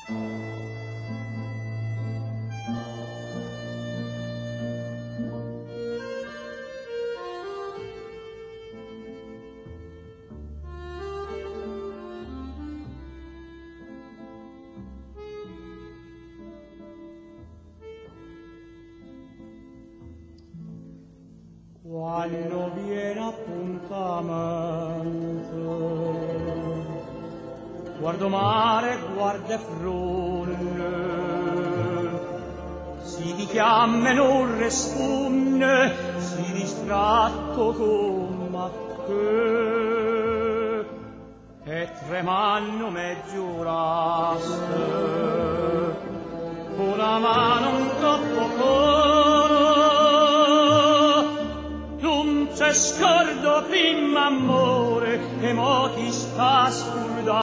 Quando viene appuntamento, guardo mare, guarda fronte, si chiama non risponde, si distratto come che, e tremando me giuraste, con la mano un troppo c'è scordo prima amore e mo ti sta scordando